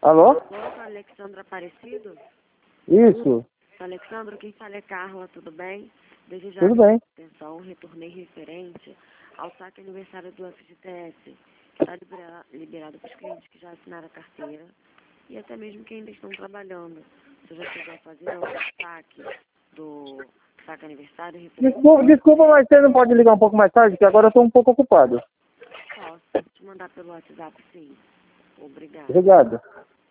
Alô? Sou a Alexandra Aparecido. Isso, Alexandra, quem fala é Carla, tudo bem? Desde já tudo bem. atenção, retornei referente ao saque aniversário do FGTS, que está liberado para os clientes que já assinaram a carteira e até mesmo que ainda estão trabalhando. Você já chegou a fazer o saque do saque aniversário referente? Desculpa, mas você não pode ligar um pouco mais tarde, que agora eu estou um pouco ocupado. Posso te mandar pelo WhatsApp, sim. Obrigada. Obrigado.